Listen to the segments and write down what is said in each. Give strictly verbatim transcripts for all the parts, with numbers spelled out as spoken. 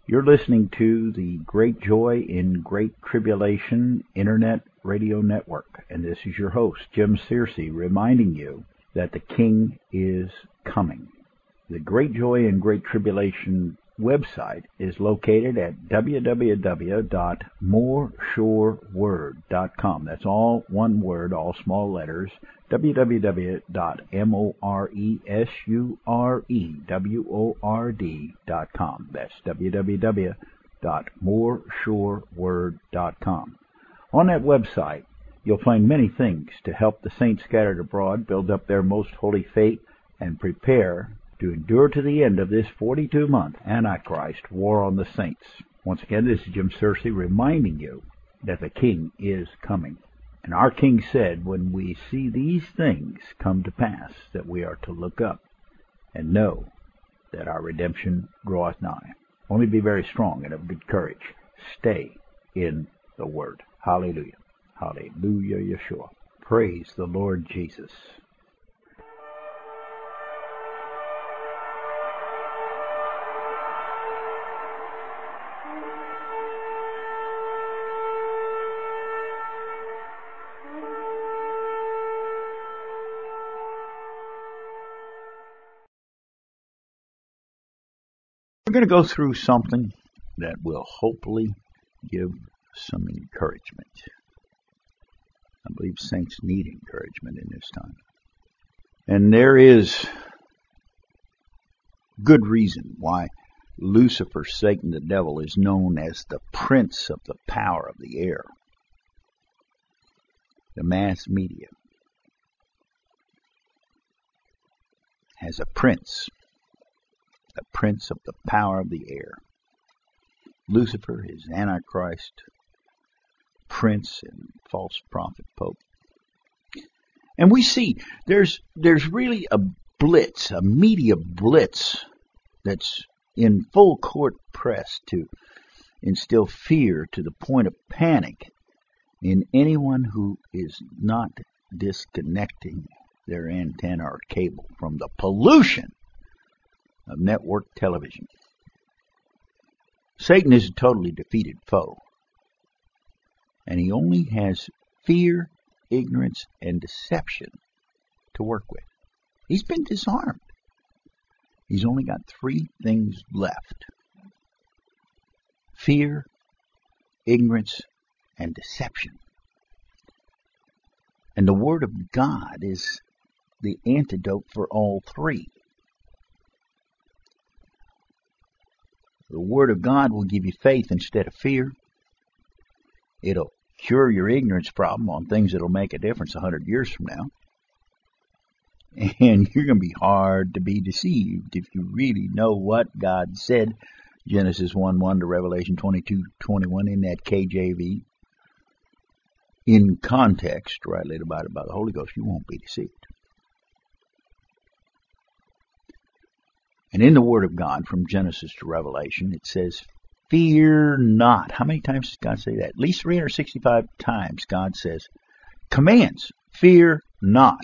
You're listening to the Great Joy in Great Tribulation Internet Radio Network, and this is your host, Jim Searcy, reminding you that the King is coming. The Great Joy in Great Tribulation website is located at w w w dot more sure word dot com. That's all one word, all small letters, w w w dot more sure word dot com. That's w w w dot more sure word dot com. On that website, you'll find many things to help the saints scattered abroad build up their most holy faith and prepare to endure to the end of this forty-two month Antichrist war on the saints. Once again, this is Jim Searcy reminding you that the King is coming. And our King said, when we see these things come to pass, that we are to look up and know that our redemption draweth nigh. Only be very strong and of good courage. Stay in the Word. Hallelujah. Hallelujah, Yeshua. Praise the Lord Jesus. We're going to go through something that will hopefully give some encouragement. I believe saints need encouragement in this time. And there is good reason why Lucifer, Satan, the devil, is known as the prince of the power of the air. The mass media has a prince. The prince of the power of the air. Lucifer is Antichrist, prince, and false prophet pope. And we see there's there's really a blitz, a media blitz that's in full court press to instill fear to the point of panic in anyone who is not disconnecting their antenna or cable from the pollution of network television. Satan is a totally defeated foe, and he only has fear, ignorance, and deception to work with. He's been disarmed. He's only got three things left: fear, ignorance, and deception. And the Word of God is the antidote for all three. The Word of God will give you faith instead of fear. It'll cure your ignorance problem on things that'll make a difference a hundred years from now. And you're going to be hard to be deceived if you really know what God said. Genesis one one to Revelation twenty-two twenty-one in that K J V. In context, rightly divided by the Holy Ghost, you won't be deceived. And in the Word of God, from Genesis to Revelation, it says, fear not. How many times does God say that? At least three hundred sixty-five times God says, commands, fear not.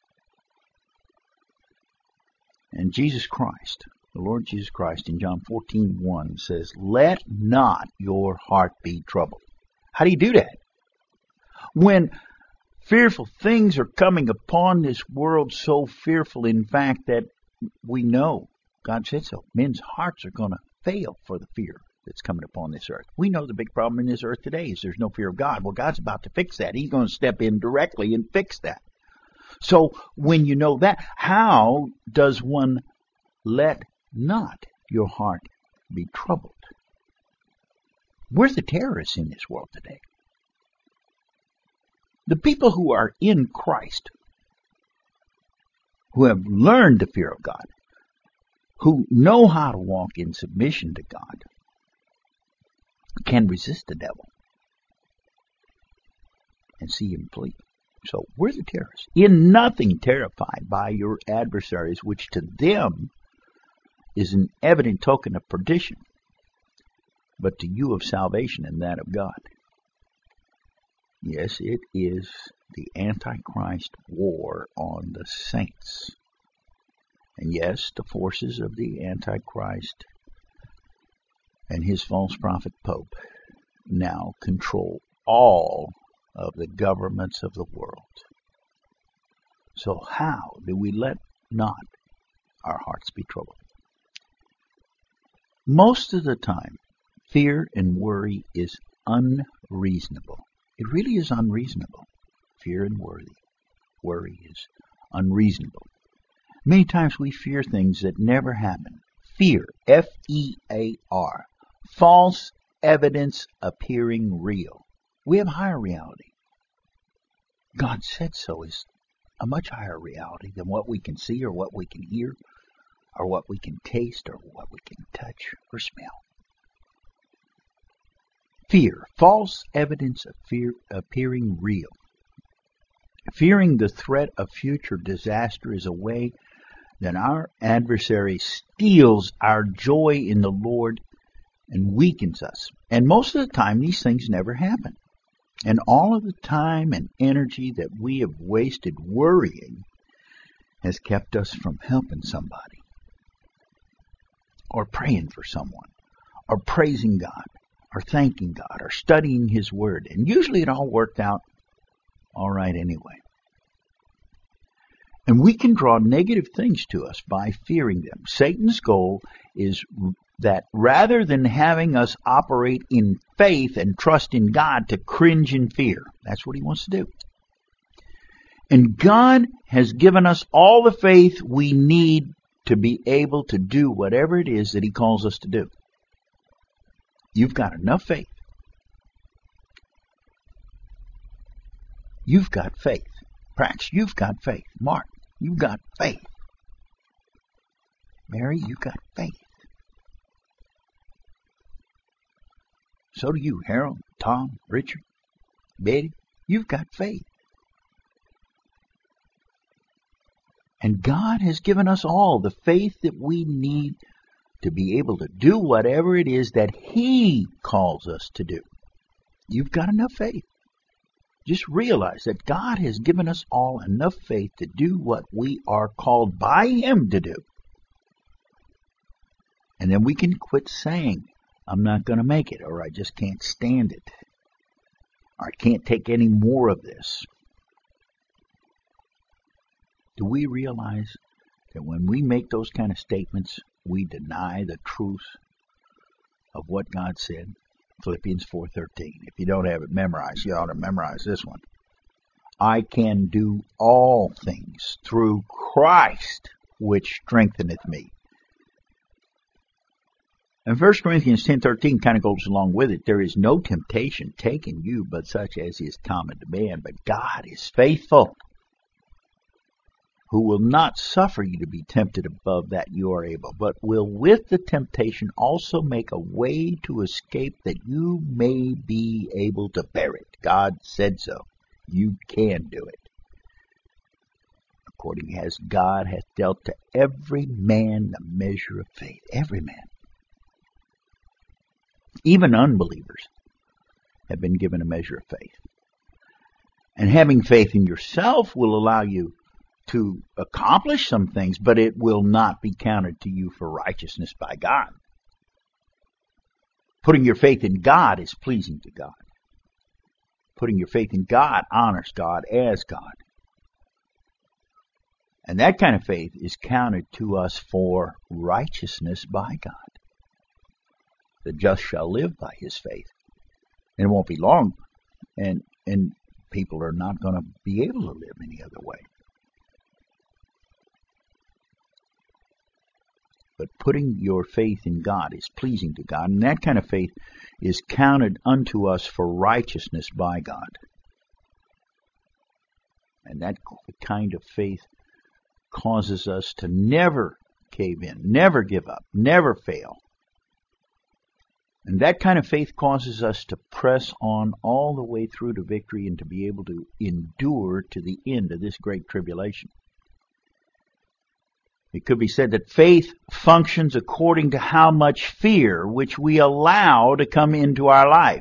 And Jesus Christ, the Lord Jesus Christ, in John fourteen one says, let not your heart be troubled. How do you do that? When fearful things are coming upon this world, so fearful, in fact, that we know, God said so, men's hearts are going to fail for the fear that's coming upon this earth. We know the big problem in this earth today is there's no fear of God. Well, God's about to fix that. He's going to step in directly and fix that. So when you know that, how does one let not your heart be troubled? We're the terrorists in this world today. The people who are in Christ, who have learned the fear of God, who know how to walk in submission to God, can resist the devil and see him flee. So we're the terrorists. In nothing terrified by your adversaries, which to them is an evident token of perdition, but to you of salvation and that of God. Yes, it is the Antichrist war on the saints. And yes, the forces of the Antichrist and his false prophet Pope now control all of the governments of the world. So how do we let not our hearts be troubled? Most of the time, fear and worry is unreasonable. It really is unreasonable. Fear and worry, worry is unreasonable. Many times we fear things that never happen. Fear, F E A R, false evidence appearing real. We have a higher reality. God said so is a much higher reality than what we can see or what we can hear or what we can taste or what we can touch or smell. Fear, false evidence of fear appearing real. Fearing the threat of future disaster is a way that our adversary steals our joy in the Lord and weakens us. And most of the time, these things never happen. And all of the time and energy that we have wasted worrying has kept us from helping somebody, or praying for someone, or praising God, or thanking God, or studying His Word. And usually it all worked out all right anyway. And we can draw negative things to us by fearing them. Satan's goal is that rather than having us operate in faith and trust in God, to cringe in fear. That's what he wants to do. And God has given us all the faith we need to be able to do whatever it is that He calls us to do. You've got enough faith. You've got faith. Prax, you've got faith. Mark, you've got faith. Mary, you've got faith. So do you, Harold, Tom, Richard, Betty. You've got faith. And God has given us all the faith that we need to be able to do whatever it is that He calls us to do. You've got enough faith. Just realize that God has given us all enough faith to do what we are called by Him to do. And then we can quit saying, I'm not going to make it, or I just can't stand it, or I can't take any more of this. Do we realize that when we make those kind of statements, we deny the truth of what God said? Philippians four thirteen. If you don't have it memorized, you ought to memorize this one. I can do all things through Christ, which strengtheneth me. And First Corinthians ten thirteen kind of goes along with it. There is no temptation taken you but such as is common to man. But God is faithful, who will not suffer you to be tempted above that you are able, but will with the temptation also make a way to escape, that you may be able to bear it. God said so. You can do it. According as God hath dealt to every man the measure of faith. Every man. Even unbelievers have been given a measure of faith. And having faith in yourself will allow you to accomplish some things, but it will not be counted to you for righteousness by God. Putting your faith in God is pleasing to God. Putting your faith in God honors God as God. And that kind of faith is counted to us for righteousness by God. The just shall live by his faith. And it won't be long, and and people are not going to be able to live any other way. But putting your faith in God is pleasing to God, and that kind of faith is counted unto us for righteousness by God. And that kind of faith causes us to never cave in, never give up, never fail. And that kind of faith causes us to press on all the way through to victory and to be able to endure to the end of this great tribulation. It could be said that faith functions according to how much fear which we allow to come into our life.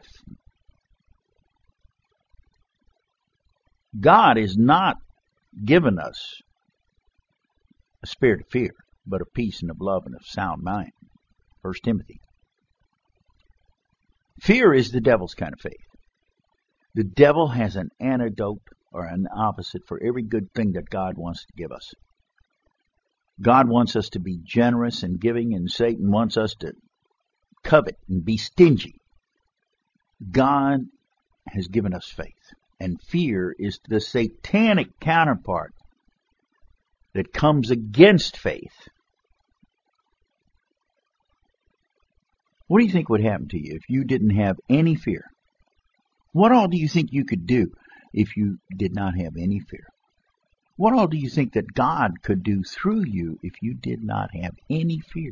God has not given us a spirit of fear, but of peace and of love and of sound mind. First Timothy. Fear is the devil's kind of faith. The devil has an antidote or an opposite for every good thing that God wants to give us. God wants us to be generous and giving, and Satan wants us to covet and be stingy. God has given us faith, and fear is the satanic counterpart that comes against faith. What do you think would happen to you if you didn't have any fear? What all do you think you could do if you did not have any fear? What all do you think that God could do through you if you did not have any fear?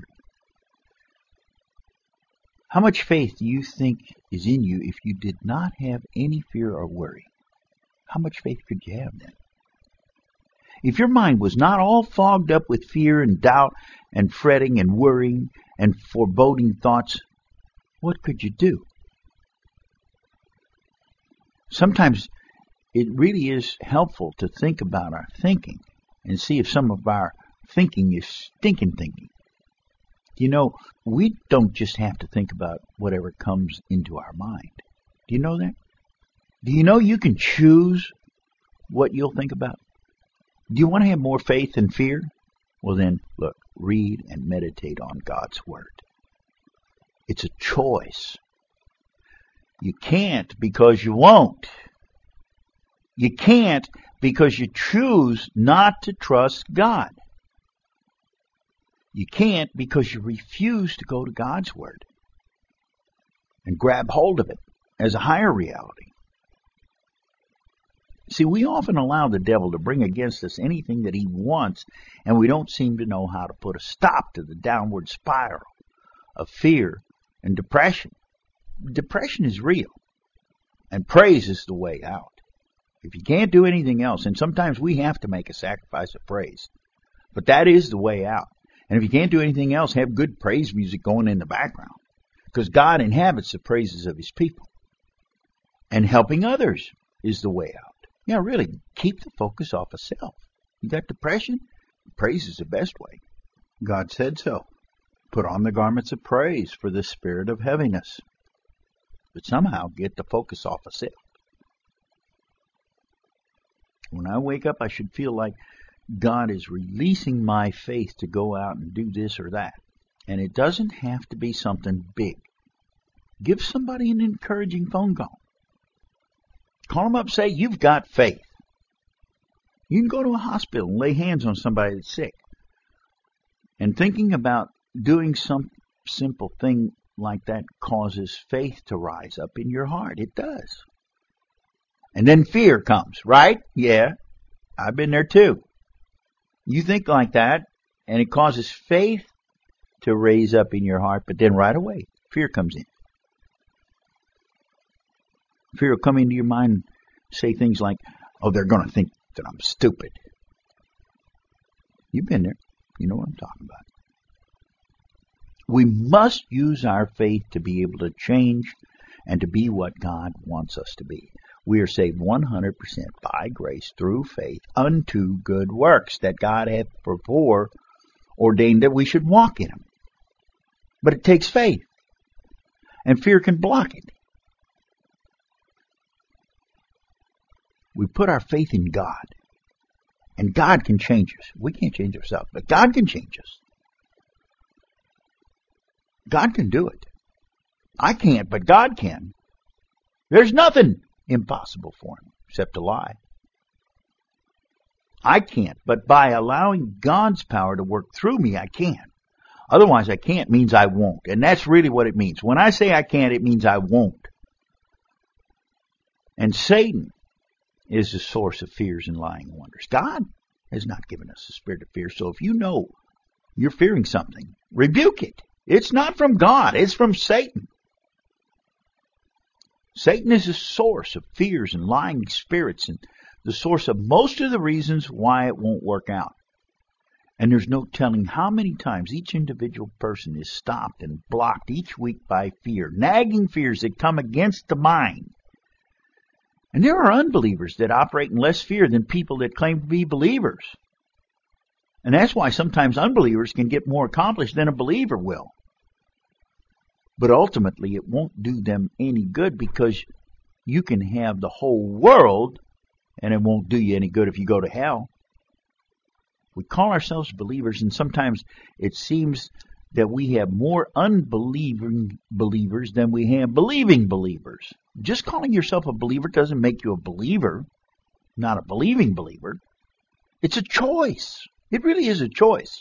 How much faith do you think is in you if you did not have any fear or worry? How much faith could you have then? If your mind was not all fogged up with fear and doubt and fretting and worrying and foreboding thoughts, what could you do? Sometimes it really is helpful to think about our thinking and see if some of our thinking is stinking thinking. You know, we don't just have to think about whatever comes into our mind. Do you know that? Do you know you can choose what you'll think about? Do you want to have more faith than fear? Well then, look, read and meditate on God's Word. It's a choice. You can't because you won't. You can't because you choose not to trust God. You can't because you refuse to go to God's Word and grab hold of it as a higher reality. See, we often allow the devil to bring against us anything that he wants, and we don't seem to know how to put a stop to the downward spiral of fear and depression. Depression is real, and praise is the way out. If you can't do anything else, and sometimes we have to make a sacrifice of praise, but that is the way out. And if you can't do anything else, have good praise music going in the background, because God inhabits the praises of His people. And helping others is the way out. Yeah, really, keep the focus off of self. You got depression? Praise is the best way. God said so. Put on the garments of praise for the spirit of heaviness. But somehow get the focus off of self. When I wake up, I should feel like God is releasing my faith to go out and do this or that. And it doesn't have to be something big. Give somebody an encouraging phone call. Call them up, say, you've got faith. You can go to a hospital and lay hands on somebody that's sick. And thinking about doing some simple thing like that causes faith to rise up in your heart. It does. And then fear comes, right? Yeah, I've been there too. You think like that, and it causes faith to raise up in your heart, but then right away, fear comes in. Fear will come into your mind and say things like, oh, they're going to think that I'm stupid. You've been there. You know what I'm talking about. We must use our faith to be able to change and to be what God wants us to be. We are saved one hundred percent by grace through faith unto good works that God hath before ordained that we should walk in them. But it takes faith. And fear can block it. We put our faith in God. And God can change us. We can't change ourselves, but God can change us. God can do it. I can't, but God can. There's nothing impossible for Him except to lie. I can't, but by allowing God's power to work through me, I can. Otherwise, I can't means I won't. And that's really what it means. When I say I can't, it means I won't. And Satan is the source of fears and lying wonders. God has not given us a spirit of fear. So if you know you're fearing something, rebuke it. It's not from God. It's from Satan. Satan is the source of fears and lying spirits and the source of most of the reasons why it won't work out. And there's no telling how many times each individual person is stopped and blocked each week by fear, nagging fears that come against the mind. And there are unbelievers that operate in less fear than people that claim to be believers. And that's why sometimes unbelievers can get more accomplished than a believer will. But ultimately, it won't do them any good, because you can have the whole world and it won't do you any good if you go to hell. We call ourselves believers, and sometimes it seems that we have more unbelieving believers than we have believing believers. Just calling yourself a believer doesn't make you a believer, not a believing believer. It's a choice. It really is a choice.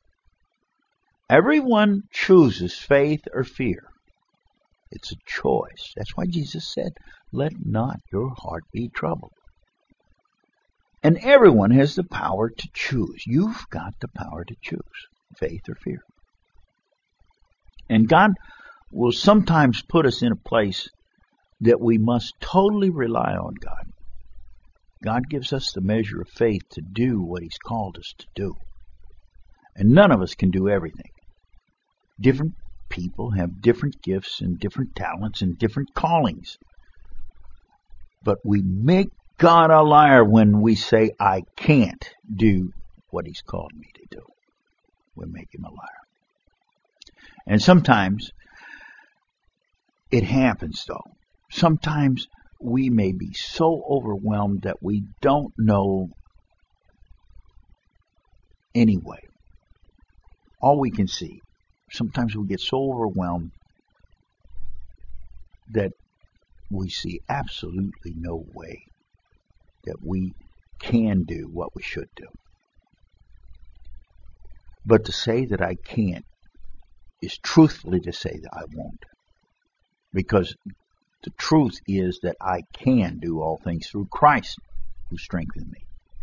Everyone chooses faith or fear. It's a choice. That's why Jesus said, let not your heart be troubled. And everyone has the power to choose. You've got the power to choose faith or fear. And God will sometimes put us in a place that we must totally rely on God. God gives us the measure of faith to do what He's called us to do. And none of us can do everything. Different people have different gifts and different talents and different callings. But we make God a liar when we say, I can't do what He's called me to do. We make Him a liar. And sometimes it happens, though. Sometimes we may be so overwhelmed that we don't know anyway. All we can see. Sometimes we get so overwhelmed that we see absolutely no way that we can do what we should do. But to say that I can't is truthfully to say that I won't. Because the truth is that I can do all things through Christ who strengthens me.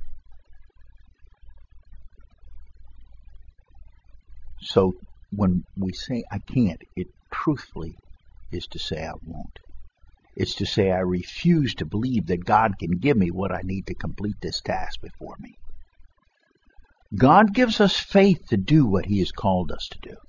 So when we say I can't, it truthfully is to say I won't. It's to say I refuse to believe that God can give me what I need to complete this task before me. God gives us faith to do what He has called us to do.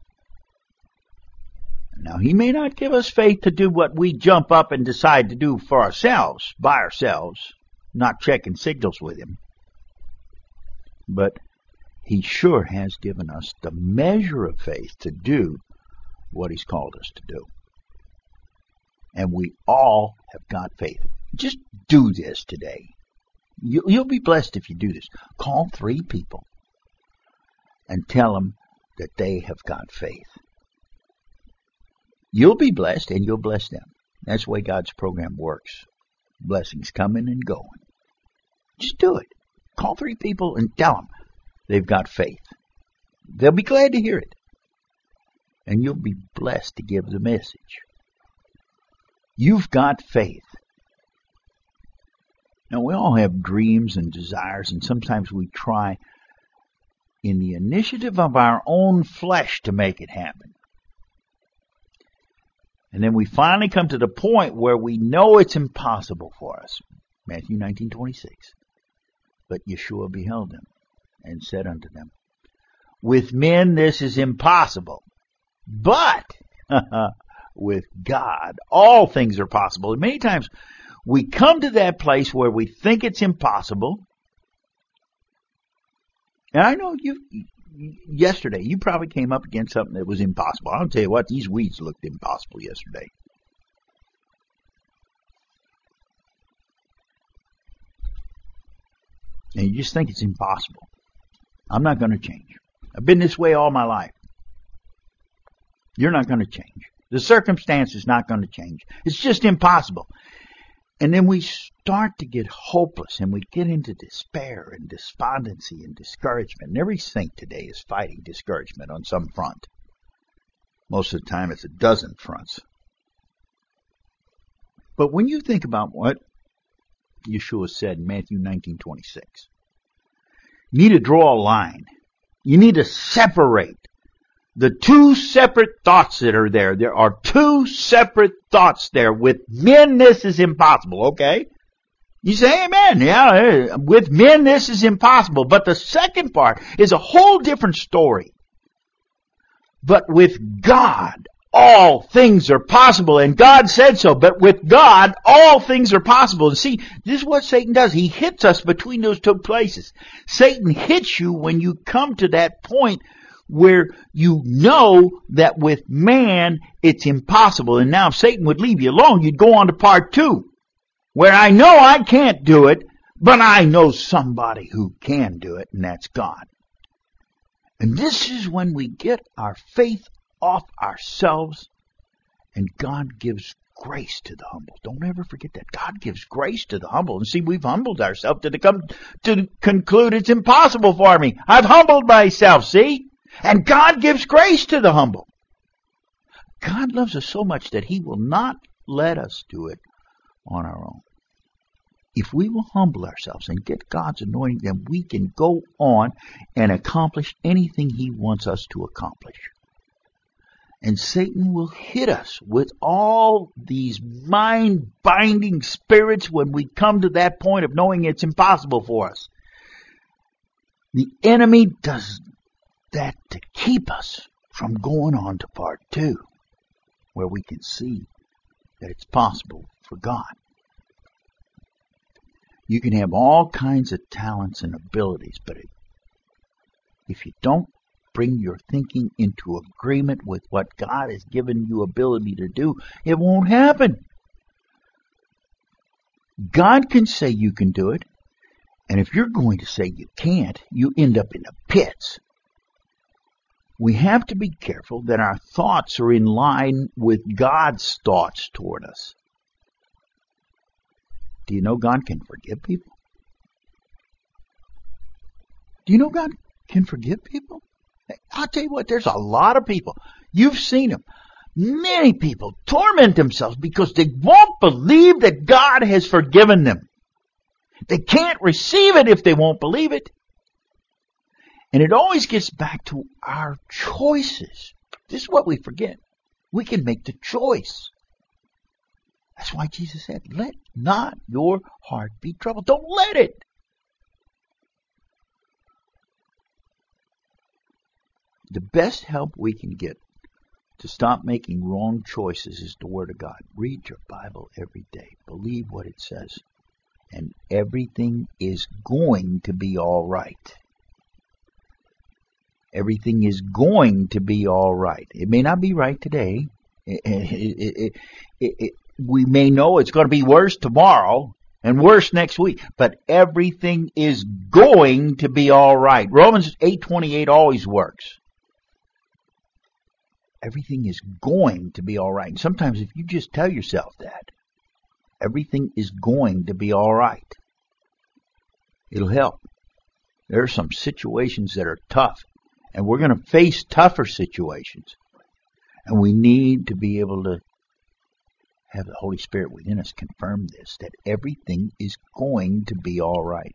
Now, He may not give us faith to do what we jump up and decide to do for ourselves, by ourselves, not checking signals with Him. But He sure has given us the measure of faith to do what He's called us to do. And we all have got faith. Just do this today. You'll be blessed if you do this. Call three people and tell them that they have got faith. You'll be blessed and you'll bless them. That's the way God's program works. Blessings coming and going. Just do it. Call three people and tell them they've got faith. They'll be glad to hear it. And you'll be blessed to give the message. You've got faith. Now, we all have dreams and desires, and sometimes we try in the initiative of our own flesh to make it happen. And then we finally come to the point where we know it's impossible for us. Matthew nineteen twenty-six. But Yeshua beheld them and said unto them, with men this is impossible, but with God all things are possible. And many times we come to that place where we think it's impossible. And I know you yesterday you probably came up against something that was impossible. I'll tell you what, these weeds looked impossible yesterday. And you just think it's impossible. I'm not going to change. I've been this way all my life. You're not going to change. The circumstance is not going to change. It's just impossible. And then we start to get hopeless and we get into despair and despondency and discouragement. And every saint today is fighting discouragement on some front. Most of the time it's a dozen fronts. But when you think about what Yeshua said in Matthew nineteen twenty-six, you need to draw a line. You need to separate the two separate thoughts that are there. There are two separate thoughts there. With men, this is impossible, okay? You say amen. Yeah, with men, this is impossible. But the second part is a whole different story. But with God, all things are possible. And God said so. But with God, all things are possible. And see, this is what Satan does. He hits us between those two places. Satan hits you when you come to that point where you know that with man it's impossible. And now if Satan would leave you alone, you'd go on to part two, where I know I can't do it, but I know somebody who can do it, and that's God. And this is when we get our faith off ourselves, and God gives grace to the humble. Don't ever forget that. God gives grace to the humble. And see, we've humbled ourselves to come to conclude it's impossible for me. I've humbled myself, see? And God gives grace to the humble. God loves us so much that He will not let us do it on our own. If we will humble ourselves and get God's anointing, then we can go on and accomplish anything He wants us to accomplish. And Satan will hit us with all these mind-binding spirits when we come to that point of knowing it's impossible for us. The enemy does that to keep us from going on to part two, where we can see that it's possible for God. You can have all kinds of talents and abilities, but if you don't bring your thinking into agreement with what God has given you ability to do, it won't happen. God can say you can do it, and if you're going to say you can't, you end up in the pits. We have to be careful that our thoughts are in line with God's thoughts toward us. Do you know God can forgive people? Do you know God can forgive people? I'll tell you what, there's a lot of people. You've seen them. Many people torment themselves because they won't believe that God has forgiven them. They can't receive it if they won't believe it. And it always gets back to our choices. This is what we forget. We can make the choice. That's why Jesus said, let not your heart be troubled. Don't let it. The best help we can get to stop making wrong choices is the Word of God. Read your Bible every day. Believe what it says. And everything is going to be all right. Everything is going to be all right. It may not be right today. It, it, it, it, we may know it's going to be worse tomorrow and worse next week, but everything is going to be all right. Romans eight twenty-eight always works. Everything is going to be all right. And sometimes if you just tell yourself that, everything is going to be all right, it'll help. There are some situations that are tough, and we're going to face tougher situations. And we need to be able to have the Holy Spirit within us confirm this, that everything is going to be all right.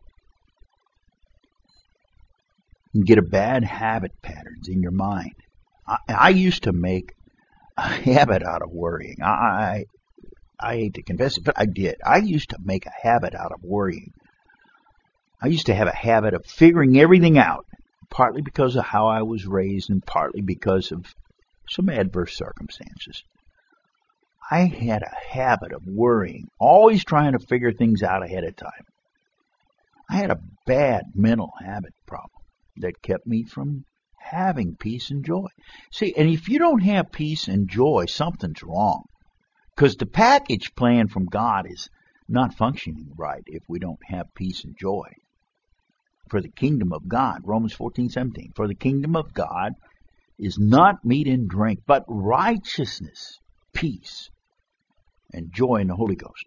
You get a bad habit patterns in your mind. I, I used to make a habit out of worrying. I, I I hate to confess it, but I did. I used to make a habit out of worrying. I used to have a habit of figuring everything out, partly because of how I was raised and partly because of some adverse circumstances. I had a habit of worrying, always trying to figure things out ahead of time. I had a bad mental habit problem that kept me from having peace and joy. See, and if you don't have peace and joy, something's wrong. Because the package plan from God is not functioning right if we don't have peace and joy. For the kingdom of God, Romans fourteen seventeen, for the kingdom of God is not meat and drink, but righteousness, peace, and joy in the Holy Ghost.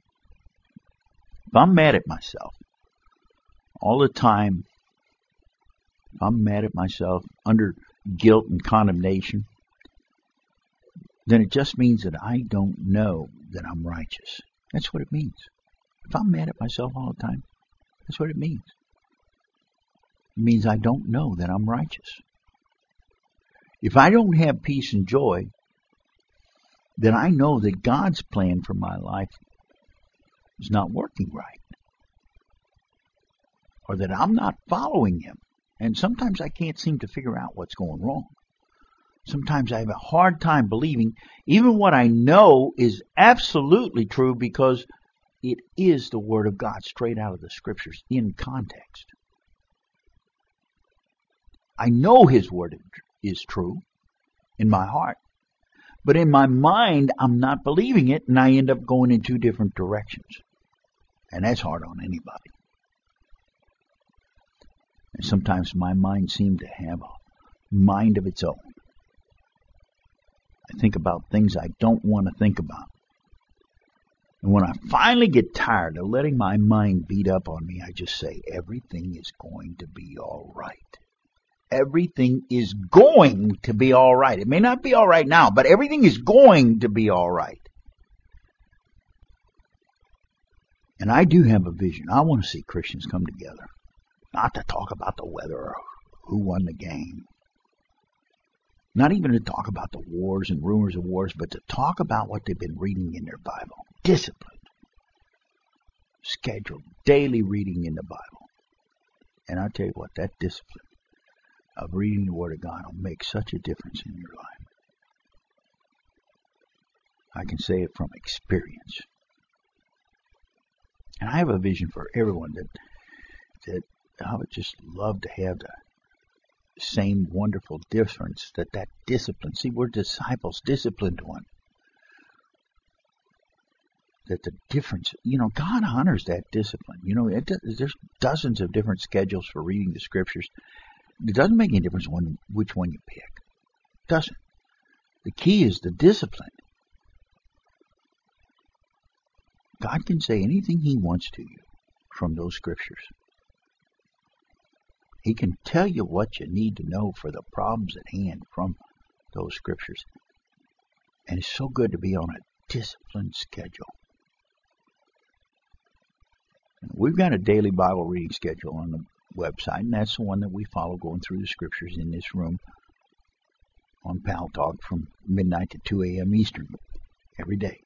If I'm mad at myself all the time, if I'm mad at myself under guilt and condemnation, then it just means that I don't know that I'm righteous. That's what it means. If I'm mad at myself all the time, that's what it means. It means I don't know that I'm righteous. If I don't have peace and joy, then I know that God's plan for my life is not working right. Or that I'm not following Him. And sometimes I can't seem to figure out what's going wrong. Sometimes I have a hard time believing even what I know is absolutely true because it is the Word of God straight out of the Scriptures in context. I know His Word is true in my heart. But in my mind, I'm not believing it, and I end up going in two different directions. And that's hard on anybody. And sometimes my mind seems to have a mind of its own. I think about things I don't want to think about. And when I finally get tired of letting my mind beat up on me, I just say, everything is going to be all right. Everything is going to be all right. It may not be all right now, but everything is going to be all right. And I do have a vision. I want to see Christians come together. Not to talk about the weather or who won the game. Not even to talk about the wars and rumors of wars, but to talk about what they've been reading in their Bible. Disciplined. Scheduled. Daily reading in the Bible. And I'll tell you what, that discipline of reading the Word of God will make such a difference in your life. I can say it from experience. And I have a vision for everyone that that I would just love to have the same wonderful difference, that that discipline. See, we're disciples, disciplined one. That the difference, you know, God honors that discipline. You know, it, there's dozens of different schedules for reading the Scriptures. It doesn't make any difference when, which one you pick. It doesn't. The key is the discipline. God can say anything He wants to you from those Scriptures. He can tell you what you need to know for the problems at hand from those Scriptures. And it's so good to be on a disciplined schedule. We've got a daily Bible reading schedule on the website, and that's the one that we follow going through the Scriptures in this room on Pal Talk from midnight to two a.m. Eastern every day.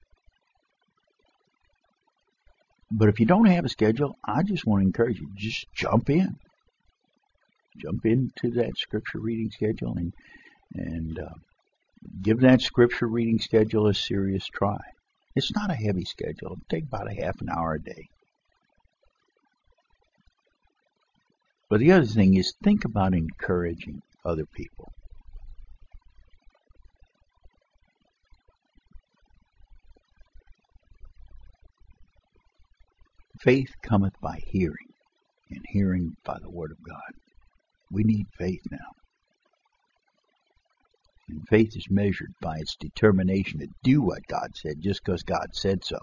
But if you don't have a schedule, I just want to encourage you, just jump in. Jump into that Scripture reading schedule and, and uh, give that Scripture reading schedule a serious try. It's not a heavy schedule. It'll take about a half an hour a day. But the other thing is, think about encouraging other people. Faith cometh by hearing, and hearing by the Word of God. We need faith now. And faith is measured by its determination to do what God said, just because God said so.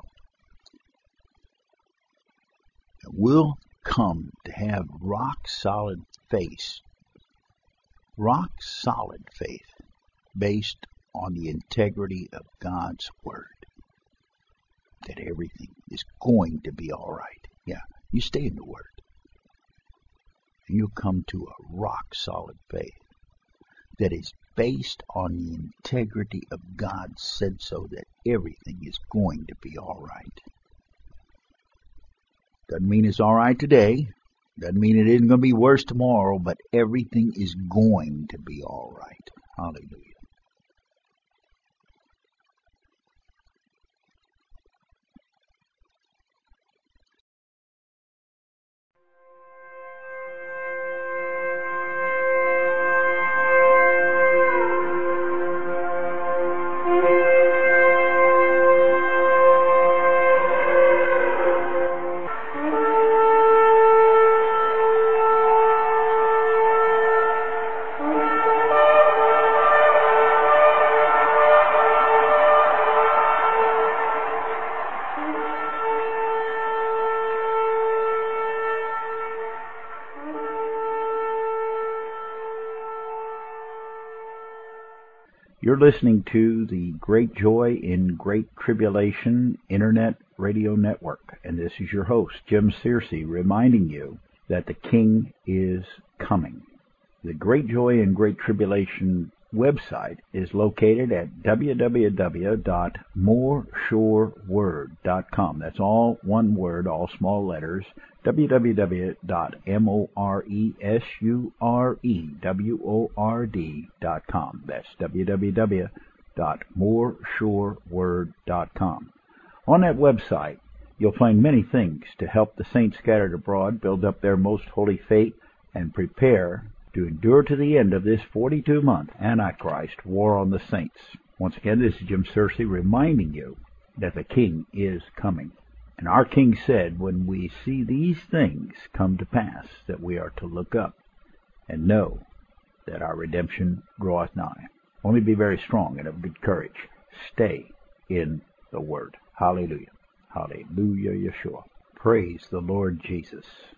And we'll come to have rock-solid faith, rock-solid faith, based on the integrity of God's Word. That everything is going to be all right. Yeah, you stay in the Word. And you'll come to a rock-solid faith that is based on the integrity of God said so, that everything is going to be all right. Doesn't mean it's all right today. Doesn't mean it isn't going to be worse tomorrow, but everything is going to be all right. Hallelujah. You're listening to the Great Joy in Great Tribulation Internet Radio Network, and this is your host, Jim Searcy, reminding you that the King is coming. The Great Joy in Great Tribulation website is located at w w w dot more sure word dot com. That's all one word, all small letters, w w w dot more sure word dot com. That's w w w dot more sure word dot com. On that website, you'll find many things to help the saints scattered abroad build up their most holy faith and prepare to endure to the end of this forty-two month Antichrist war on the saints. Once again, this is Jim Searcy reminding you that the King is coming. And our King said, when we see these things come to pass, that we are to look up and know that our redemption draweth nigh. Only be very strong and of good courage. Stay in the Word. Hallelujah. Hallelujah, Yeshua. Praise the Lord Jesus.